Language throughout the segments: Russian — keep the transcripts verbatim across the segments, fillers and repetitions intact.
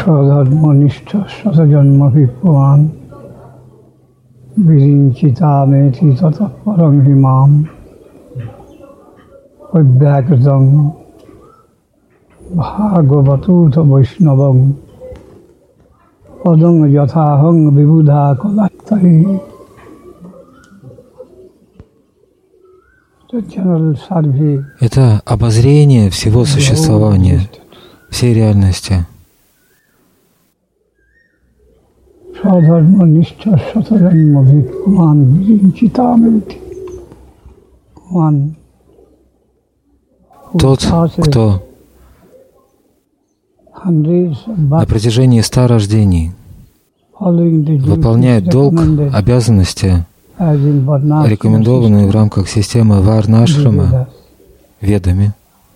Шрадхарманишта шатаджанмахипуан виринчитамети татапарамхимам вайбхакатам бхагаватута вайшнавам падам ятахам вибudha калаттари. Это обозрение всего существования, всей реальности. Тот, кто на протяжении ста рождений выполняет долг, обязанности, рекомендованные в рамках системы Варнашрама ведами,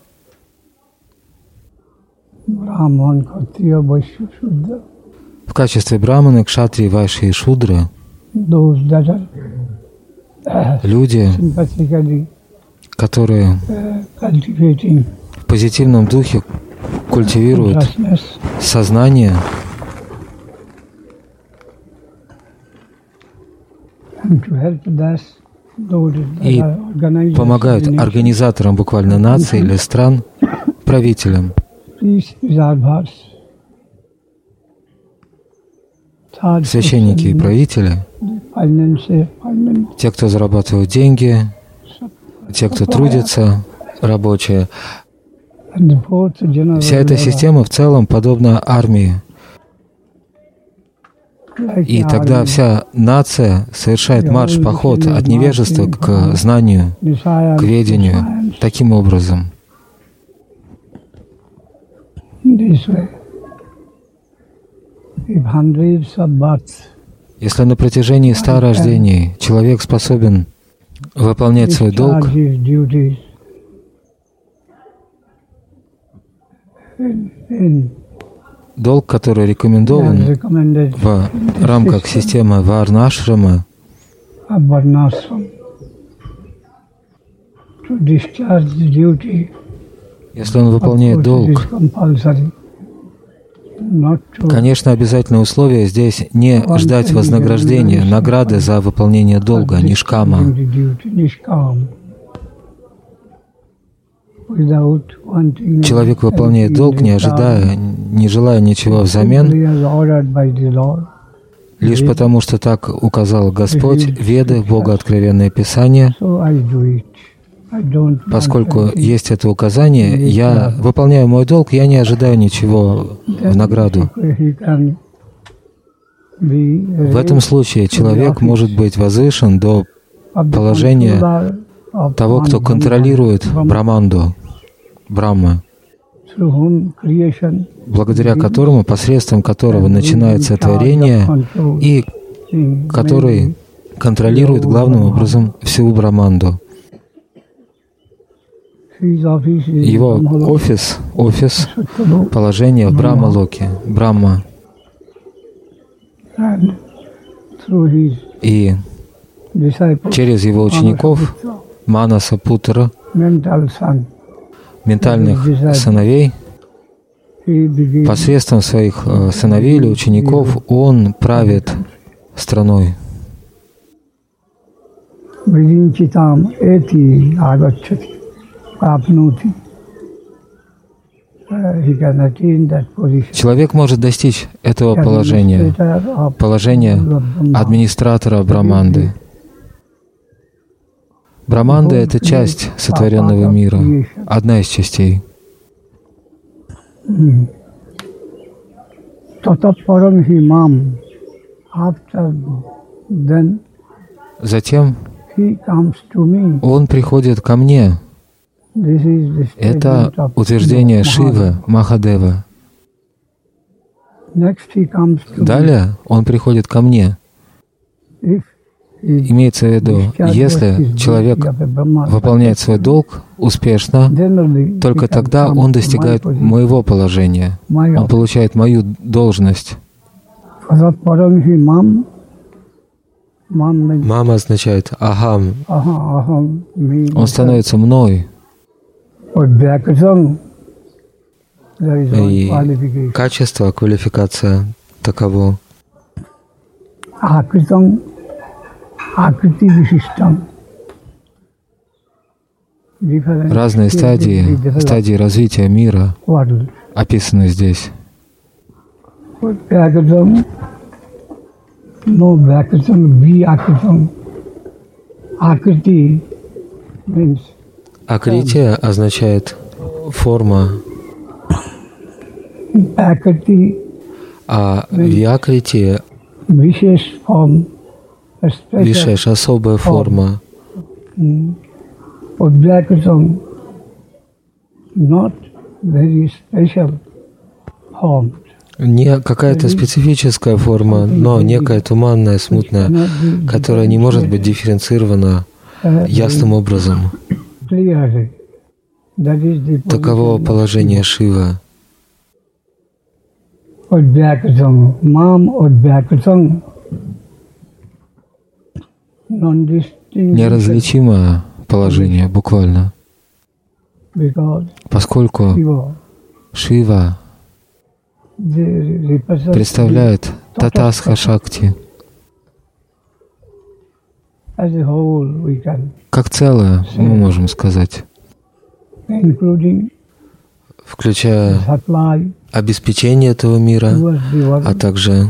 в качестве браманы, кшатрии, вайши и шудры, люди, которые в позитивном духе культивируют сознание и помогают организаторам буквально наций или стран, правителям. Священники и правители, те, кто зарабатывают деньги, те, кто трудится, рабочие. Вся эта система в целом подобна армии. И тогда вся нация совершает марш-поход от невежества к знанию, к ведению, таким образом. Если на протяжении ста рождений человек способен выполнять свой долг, долг, который рекомендован в рамках системы Варнашрама, если он выполняет долг, конечно, обязательное условие здесь не ждать вознаграждения, награды за выполнение долга, нишкама. Человек выполняет долг, не ожидая, не желая ничего взамен, лишь потому, что так указал Господь, Веды, Богооткровенное Писание. Поскольку есть это указание, я выполняю мой долг, я не ожидаю ничего в награду. В этом случае человек может быть возвышен до положения того, кто контролирует Браманду, Брахмы, благодаря которому, посредством которого начинается творение, и который контролирует главным образом всю Браманду. Его офис, офис, положение в Брахма-локе, Брахма. И через его учеников, Манаса Путра, ментальных сыновей, посредством своих сыновей или учеников он правит страной. Человек может достичь этого положения, положения администратора Браманды. Браманда — это часть сотворенного мира, одна из частей. Затем он приходит ко мне. Это утверждение Шивы, Махадева. Далее он приходит ко мне. Имеется в виду, если человек выполняет свой долг успешно, только тогда он достигает моего положения, он получает мою должность. Мама означает «ахам». Он становится мной. И качество, квалификация таково. Акритам, акрити вишиштам. Разные стадии, стадии развития мира описаны здесь. Акрития означает форма, а вьякрити — вишеш, особая форма. Advaitam, not very special form. Не какая-то специфическая форма, но некая туманная, смутная, которая не может быть дифференцирована ясным образом. Таково положение Шивы. Advaitam, mam advaitam, non-distinct. Неразличимое положение, буквально. Поскольку Шива представляет Татастха Шакти как целое, мы можем сказать, включая обеспечение этого мира, а также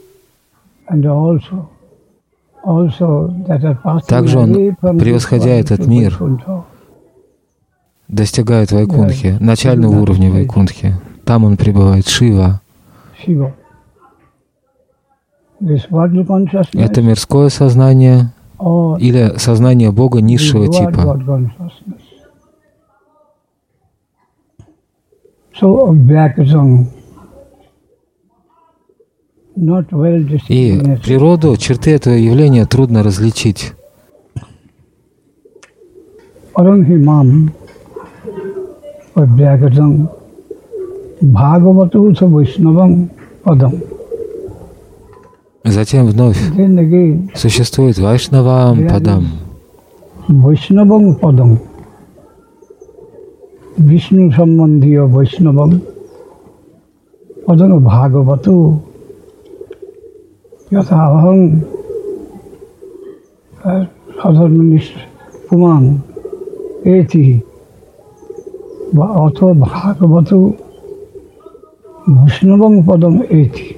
также он, превосходя этот мир, достигает Вайкунтхи, начального уровня Вайкунтхи. Там он пребывает, Шива. Это мирское сознание или сознание Бога низшего типа. И природу, черты этого явления трудно различить. Затем вновь существует Вайшнавам Падам. Вайшнавам Падам. Вишну Самбандхиya Вайшнавам. Падам Бхагавату. Ятахам Садharmanis Puman Eti Ото Bhagavatu Vishnavam Padam Eti.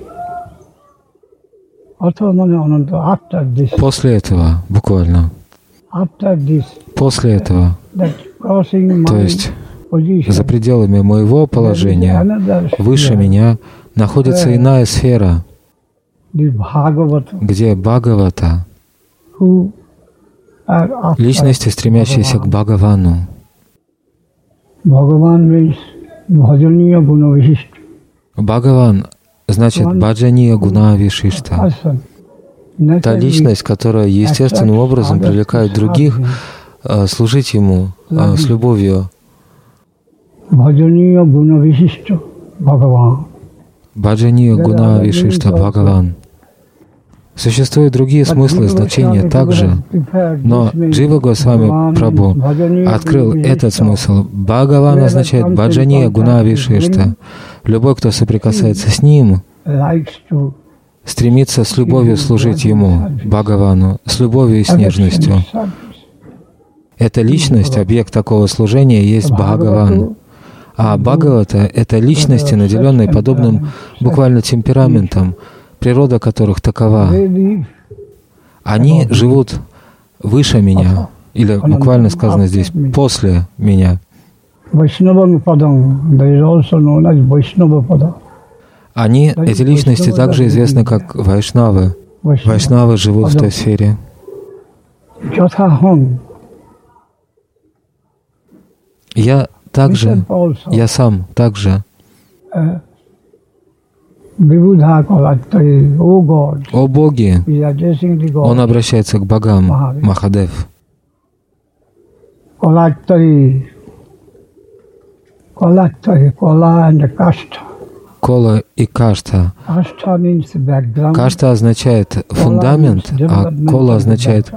После этого, буквально, после этого, то есть за пределами моего положения, выше меня, находится иная сфера, где Бхагавата, личности, стремящиеся к Бхагавану. Бхагаван значит баджания гуна вишишта. Та личность, которая естественным образом привлекает других а, служить ему а, с любовью. Баджания гуна вишишта Бхагаван. Существуют другие смыслы и значения также, но Джива Госвами Прабху открыл этот смысл. Бхагаван означает баджания гуна вишишта. Любой, кто соприкасается с ним, стремится с любовью служить ему, Бхагавану, с любовью и с нежностью. Эта личность, объект такого служения, есть Бхагаван. А Бхагавата — это личности, наделенные подобным буквально темпераментом, природа которых такова. Они живут выше меня, или буквально сказано здесь, после меня. Они, эти личности, также известны как вайшнавы. Вайшнавы живут в той сфере. Я также, я сам также. О боги! Он обращается к богам, Махадев. Кола и кашта. Кашта означает фундамент, а кола означает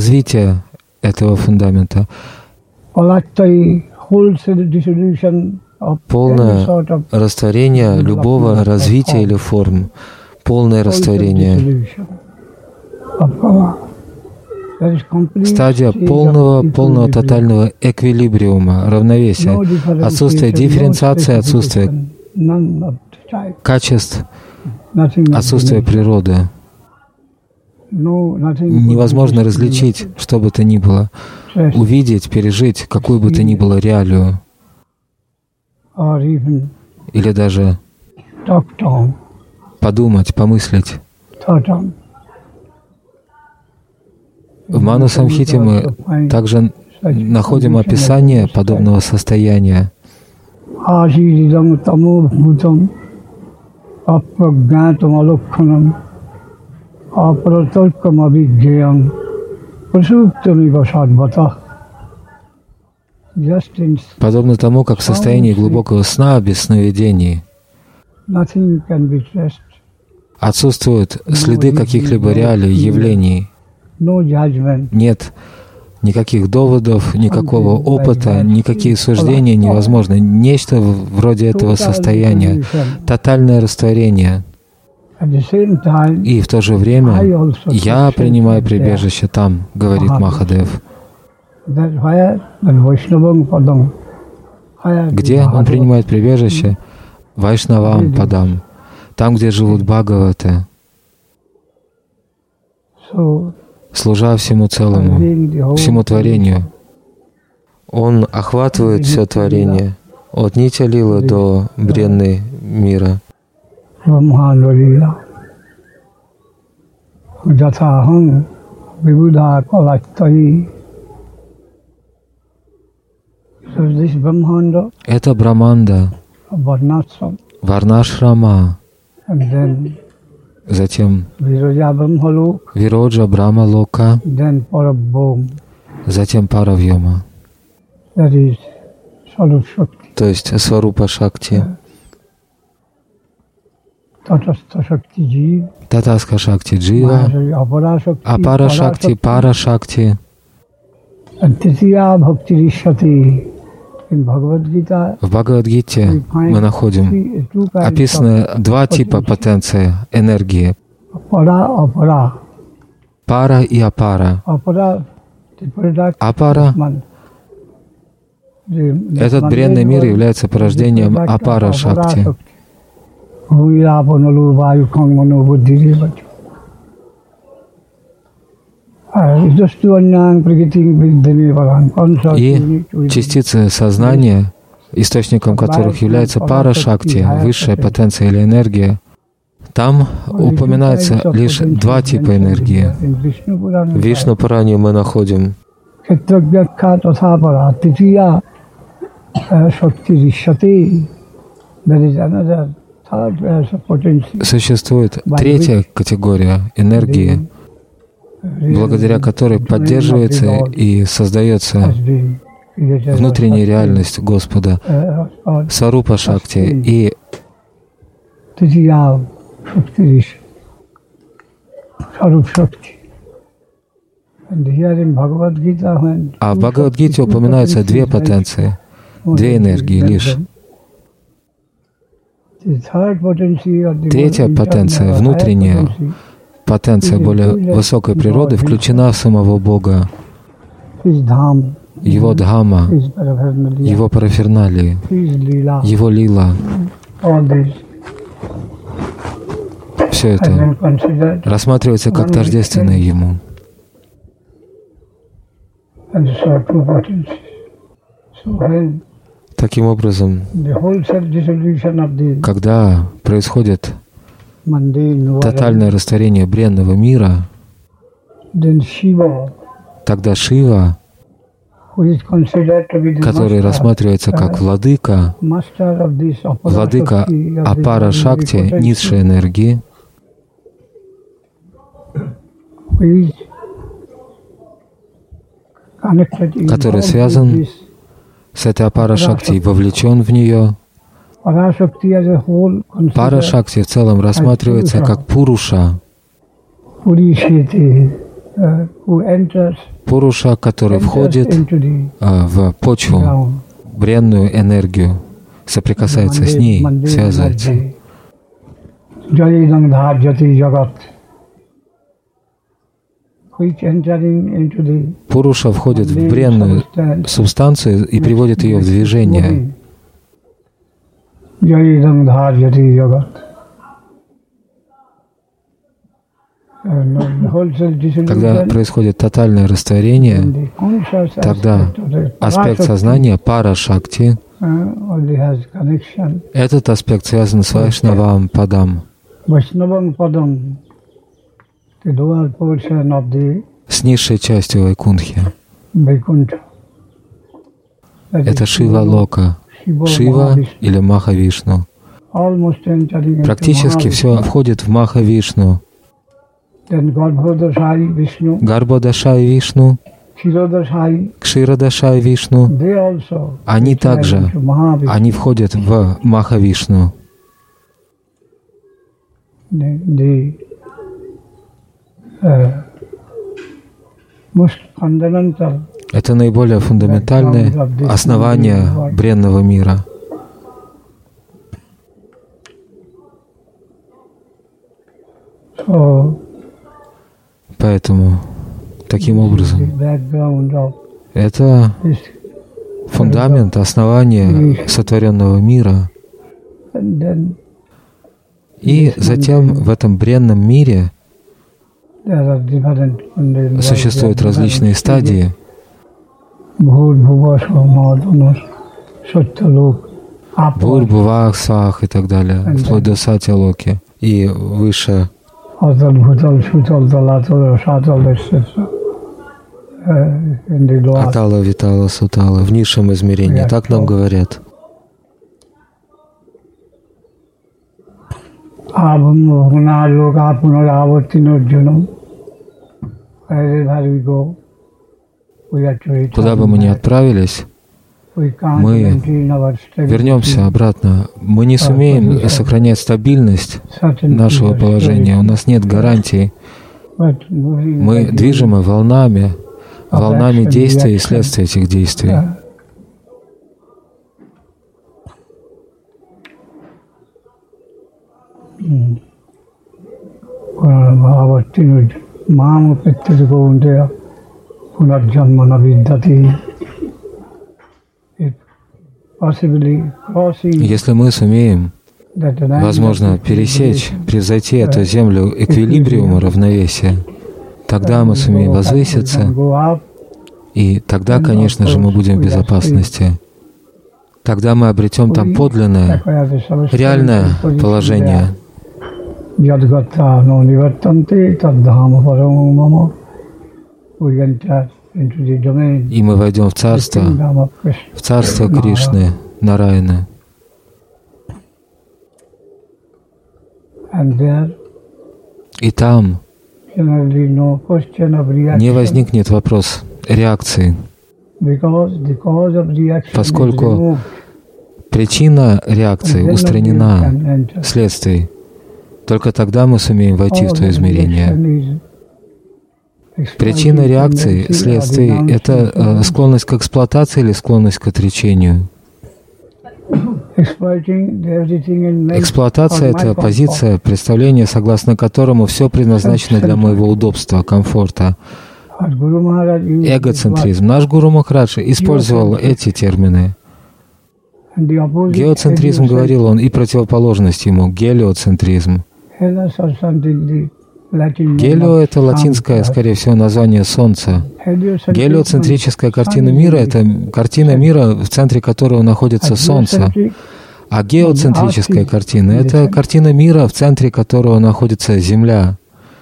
развитие этого фундамента. полное растворение любого развития или форм, полное растворение. Стадия полного, полного тотального эквилибриума, равновесия, отсутствие дифференциации, отсутствие качеств, отсутствие природы. Невозможно различить, что бы то ни было, увидеть, пережить какую бы то ни было реалию, или даже подумать, помыслить. В Ману-самхите мы также находим описание подобного состояния. Подобно тому, как в состоянии глубокого сна, без сновидений, отсутствуют следы каких-либо реалий, явлений. Нет никаких доводов, никакого опыта, никакие суждения невозможны. Нечто вроде этого состояния. Тотальное растворение. И в то же время я принимаю прибежище там, говорит Махадев. Где он принимает прибежище? Вайшнавам Падам. Там, где живут Бхагаваты. Служа всему целому, всему творению. Он охватывает все творение, от Нитья Лилы до бренной мира. Это Брахманда, Варнашрама, затем Вироджа Брахма Лока, затем Паравьома, то есть Сварупа Шакти, Татаска Шакти Джива, Апара Шакти, Пара Шакти. В Бхагавад-гите мы находим описаны два типа потенции энергии. Пара и апара. Апара — этот бренный мир является порождением апара шакти. И частицы сознания, источником которых является пара шакти, высшая потенция или энергия, там упоминается лишь два типа энергии. В Вишну Пуране мы находим существует третья категория энергии, благодаря которой поддерживается и создается внутренняя реальность Господа, Сварупа Шакти. И а в Бхагавад-гите упоминаются две потенции, две энергии лишь. Третья потенция, внутренняя потенция более высокой природы, включена в самого Бога, Его Дхама, Его параферналии, Его лила. Все это рассматривается как тождественное Ему. Таким образом, когда происходит тотальное растворение бренного мира, тогда Шива, который рассматривается как владыка, владыка апара шакти, низшей энергии, который связан с этой апара шакти и вовлечен в нее. Пара шакти в целом рассматривается как пуруша. Пуруша, который входит в почву, бренную энергию, соприкасается с ней, связывается. Пуруша входит в бренную субстанцию и приводит ее в движение. Когда происходит тотальное растворение, тогда аспект сознания пара-шакти, этот аспект связан с Вайшнавам Падам, с низшей частью Вайкунтхи. Это Шива Лока, Шива или Маха-Вишну. Практически все входит в Маха-Вишну. Гарбодашай Вишну, Кширадашай Вишну, они также, они входят в Маха-Вишну. Это наиболее фундаментальное основание бренного мира. Поэтому, таким образом, это фундамент, основание сотворенного мира. И затем в этом бренном мире существуют различные стадии. Бур-Бувах, Свах и так далее, вплоть до Сатья-Локи и выше. Атала, Витала, Сутала, в низшем измерении, так нам говорят. Куда бы мы ни отправились, мы вернемся обратно. Мы не сумеем сохранять стабильность нашего положения. У нас нет гарантий. Мы движемы волнами, волнами действия и следствия этих действий. Если мы сумеем, возможно, пересечь, превзойти эту землю эквилибриума, равновесия, тогда мы сумеем возвыситься, и тогда, конечно же, мы будем в безопасности. Тогда мы обретем там подлинное, реальное положение. И мы войдем в царство, в царство Кришны, Нараяны. И там не возникнет вопрос реакции, поскольку причина реакции устранена вследствие. Только тогда мы сумеем войти в то измерение. Причина реакции, следствие — это э, склонность к эксплуатации или склонность к отречению. Эксплуатация — это позиция, представление, согласно которому все предназначено для моего удобства, комфорта. Эгоцентризм. Наш Гуру Махарадж использовал эти термины. Геоцентризм, говорил он, и противоположность ему — гелиоцентризм. Гелио — это латинское, скорее всего, название Солнца. Гелиоцентрическая картина мира — это картина мира, в центре которого находится Солнце. А геоцентрическая картина — это картина мира, в центре которого находится Земля.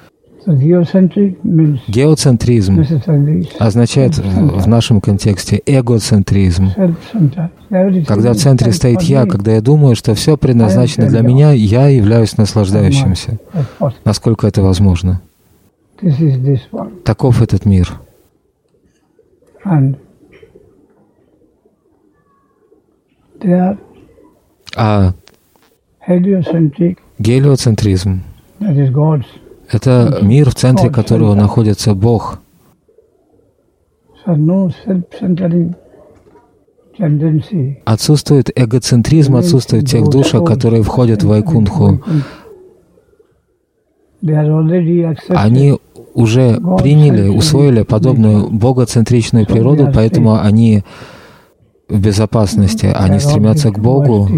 Геоцентризм означает в нашем контексте эгоцентризм. Когда в центре стоит «я», когда я думаю, что все предназначено для меня, я являюсь наслаждающимся. Насколько это возможно? Таков этот мир. А гелиоцентризм — это мир, в центре которого находится Бог. tendency. Отсутствует эгоцентризм, отсутствует тех душах, которые входят в Вайкунху. They are already accepted. Они уже приняли, усвоили подобную богоцентричную природу, поэтому они в безопасности. Они стремятся к Богу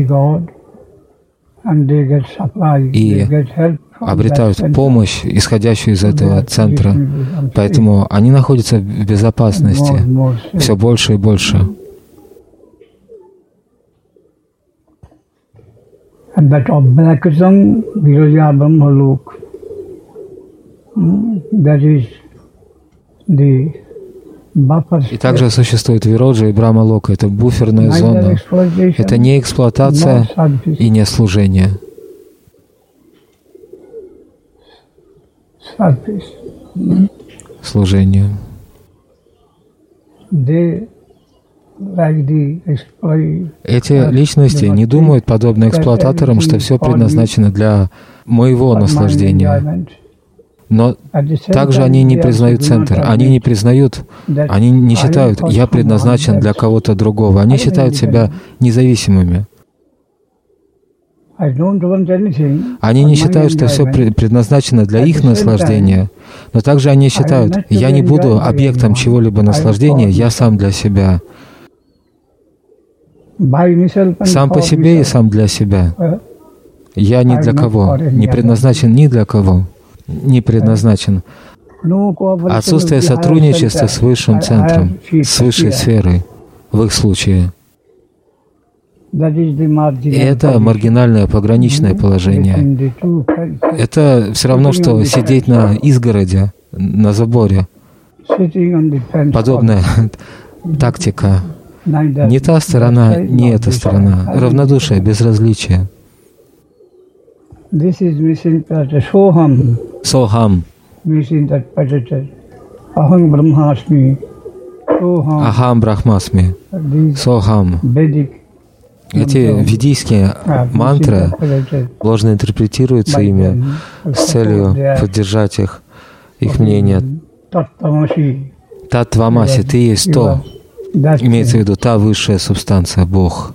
и обретают помощь, исходящую из этого центра. Поэтому они находятся в безопасности все больше и больше. And that Abhayakasam Viraja Brahmalok, that is the buffer. И также существует Вироджа и Брахма-лока. Это буферная зона. Это не эксплуатация и не служение. Служение. Эти личности не думают, подобно эксплуататорам, что все предназначено для моего наслаждения. Но также они не признают центр. Они не признают, они не считают, я предназначен для кого-то другого. Они считают себя независимыми. Они не считают, что все предназначено для их наслаждения. Но также они считают, я не буду объектом чего-либо наслаждения, я сам для себя. Сам по себе и сам для себя. Я ни для кого, не предназначен ни для кого, не предназначен. Отсутствие сотрудничества с высшим центром, с высшей сферой, в их случае. И это маргинальное, пограничное положение. Это все равно, что сидеть на изгороди, на заборе. Подобная тактика. Не та сторона, не эта сторона. Равнодушие, безразличие. Сохам. Ахам Брахмасми. Сохам. Эти ведийские мантры ложно интерпретируются ими с целью поддержать их, их мнение. Таттвамаси, ты есть то. Имеется в виду та высшая субстанция, Бог.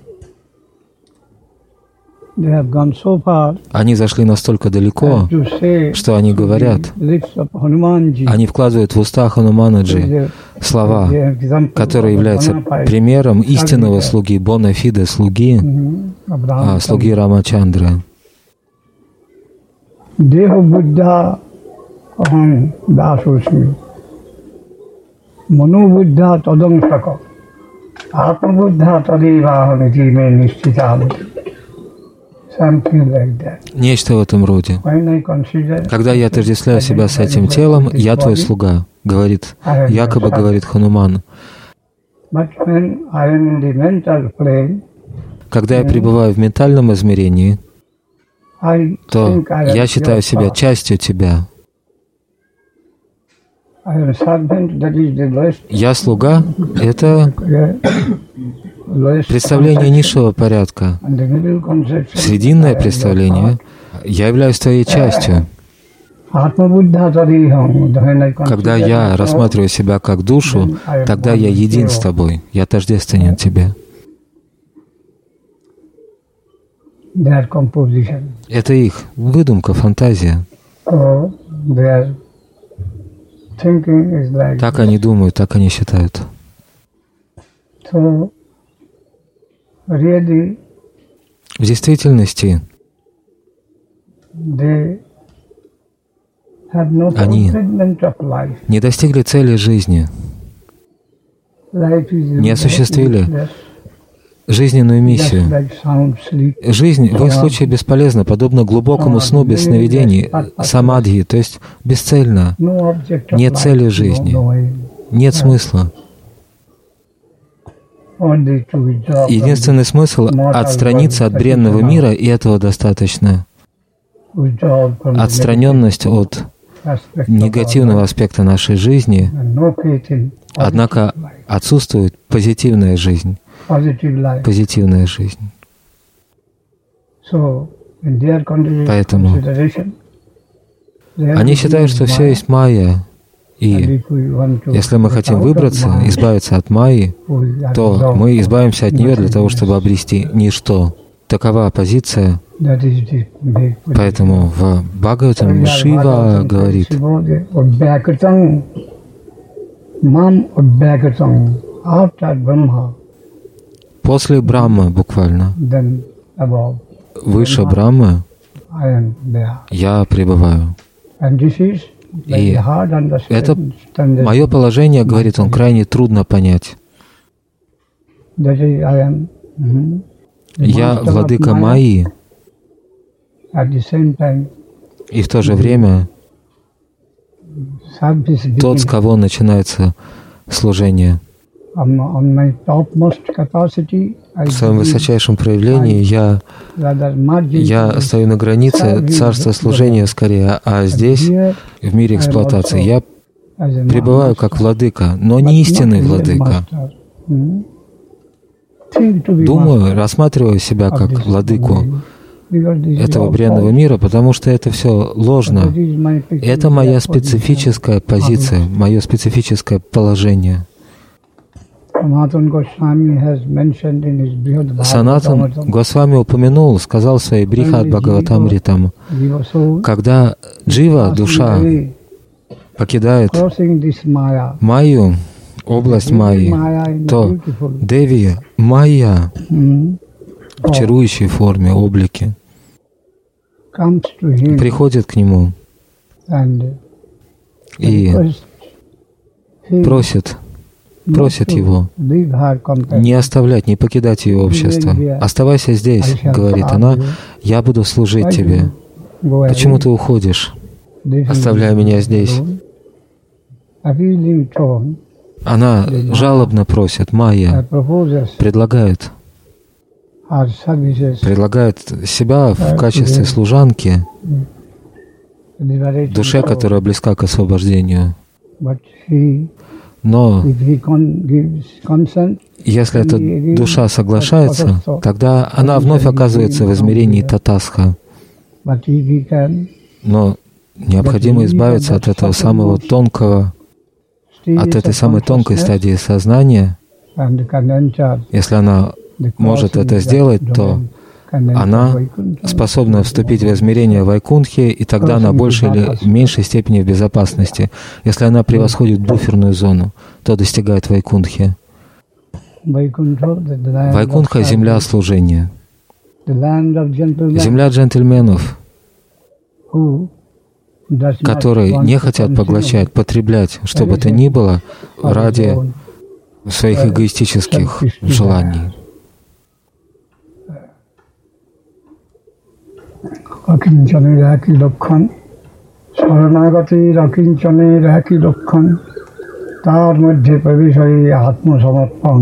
Они зашли настолько далеко, что они говорят, они вкладывают в уста Хануманаджи слова, которые являются примером истинного слуги, бонафиде слуги, а, слуги Рамачандры. Манубуддха тадамсака, атмабуддха тадеваханити ме нищитам. Нечто в этом роде. Когда я отождествляю себя с этим телом, я твой слуга, говорит, якобы говорит Хануман. Когда я пребываю в ментальном измерении, то я считаю себя частью тебя. Я слуга — это представление низшего порядка. Срединное представление — я являюсь твоей частью. Когда я рассматриваю себя как душу, тогда я един с тобой, я тождественен тебе. Это их выдумка, фантазия. Так они думают, так они считают. В действительности они не достигли цели жизни, не осуществили жизненную миссию. Жизнь в их случае бесполезна, подобно глубокому сну без сновидений, самадхи, то есть бесцельно. Нет цели жизни, нет смысла. Единственный смысл — отстраниться от бренного мира, и этого достаточно. Отстраненность от негативного аспекта нашей жизни, однако отсутствует позитивная жизнь. Позитивная жизнь. Поэтому они считают, что все есть майя, И если мы хотим выбраться, избавиться от майи, то мы избавимся от нее для того, чтобы обрести ничто. Такова позиция. Поэтому в Бхагаватам Шива говорит: после Брахмы, буквально, выше Брахмы, я пребываю. И это мое положение, говорит он, крайне трудно понять. Я владыка Майи, и в то же время тот, с кого начинается служение. В своем высочайшем проявлении я, я стою на границе царства служения скорее, а здесь, в мире эксплуатации, я пребываю как владыка, но не истинный владыка. Думаю, рассматриваю себя как владыку этого бренного мира, потому что это все ложно. Это моя специфическая позиция, мое специфическое положение. Санатан Госвами упомянул, сказал в своей Брихад Бхагаватамритам, когда джива, душа, покидает майю, область майи, то Деви, майя, в чарующей форме, облике, приходит к нему и просит, просит его не оставлять, не покидать ее общество. «Оставайся здесь», — говорит она, — «я буду служить тебе. Почему ты уходишь, оставляя меня здесь?» Она жалобно просит, майя предлагает, предлагает себя в качестве служанки душе, которая близка к освобождению. Но если эта душа соглашается, тогда она вновь оказывается в измерении татасха. Но необходимо избавиться от этого самого тонкого, от этой самой тонкой стадии сознания. Если она может это сделать, то она способна вступить в измерение Вайкунтхи, и тогда она в большей или меньшей степени в безопасности. Если она превосходит буферную зону, то достигает Вайкунтхи. Вайкунтха — земля служения, земля джентльменов, которые не хотят поглощать, потреблять, что бы то ни было, ради своих эгоистических желаний. অকিঞ্চনের একই লক্ষণ, শরণাগতির অকিঞ্চনের একই লক্ষণ, তার মধ্যে প্রবেশ হয়ে আত্মসমর্পণ।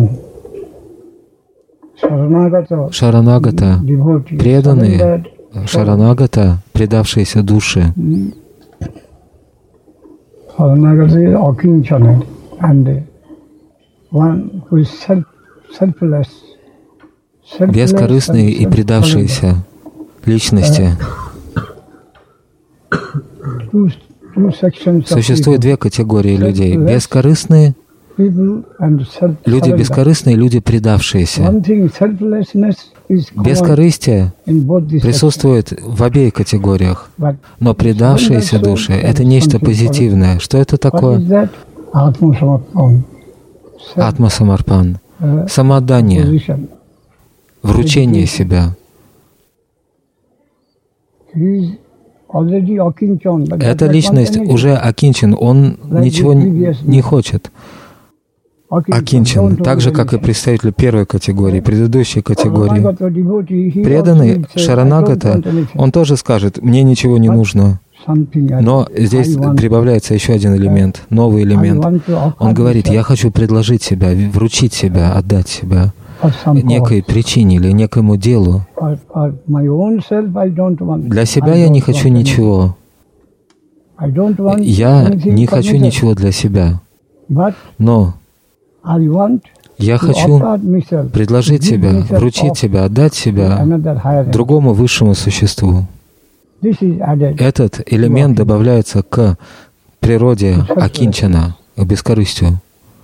Шаранагата, преданные, Шаранагата, предавшиеся души. Шаранагатир অকিঞ্চনের, and one who is self, selfless, бескорыстные и предавшиеся личности. Существует две категории людей. Бескорыстные люди, бескорыстные люди, предавшиеся. Бескорыстие присутствует в обеих категориях. Но предавшиеся души — это нечто позитивное. Что это такое? Атма-самарпан. Самоотдание. Вручение себя. Эта личность уже окинчен, он ничего не хочет. Окинчен, так же, как и представитель первой категории, предыдущей категории. Преданный Шаранагата, он тоже скажет: «Мне ничего не нужно». Но здесь прибавляется еще один элемент, новый элемент. Он говорит: «Я хочу предложить себя, вручить себя, отдать себя некой причине или некому делу. Для себя я не хочу ничего. Я не хочу ничего для себя. Но я хочу предложить себя, вручить себя, отдать себя другому высшему существу». Этот элемент добавляется к природе акинчана, к бескорыстию.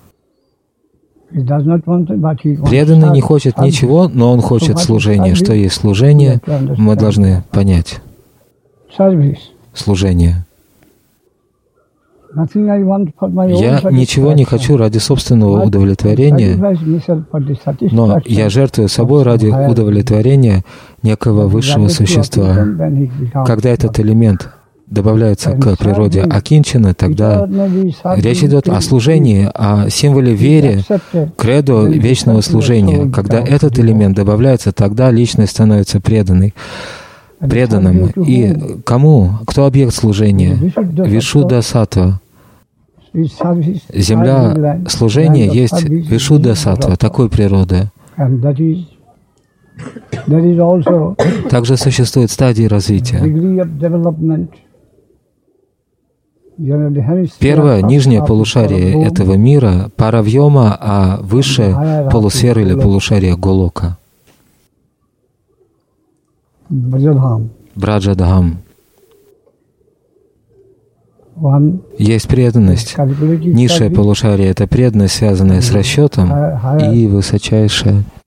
Преданный не хочет ничего, но он хочет служения. Что есть служение, мы должны понять. Служение. Я ничего не хочу ради собственного удовлетворения, но я жертвую собой ради удовлетворения некого высшего существа. Когда этот элемент добавляется к природе акинчана, тогда речь идет о служении, о символе веры, кредо вечного служения. Когда этот элемент добавляется, тогда личность становится преданной, преданным. И кому? Кто объект служения? Вишудда саттва. Земля служения есть Вишудда саттва, такой природы. Также существуют стадии развития. Первое, нижнее полушарие этого мира — паравьома, а высшее — полусфера или полушарие Голока. Браджадхам. Есть преданность. Низшее полушарие — это преданность, связанная с расчетом, и высочайшее